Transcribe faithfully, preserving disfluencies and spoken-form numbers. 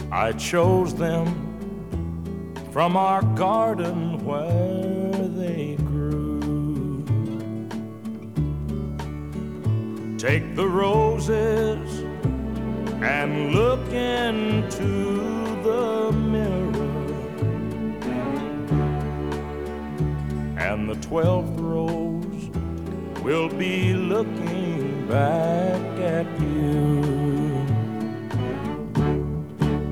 I chose them from our garden where they grew. Take the roses and look into the mirror, and the twelfth rose will be looking back at you.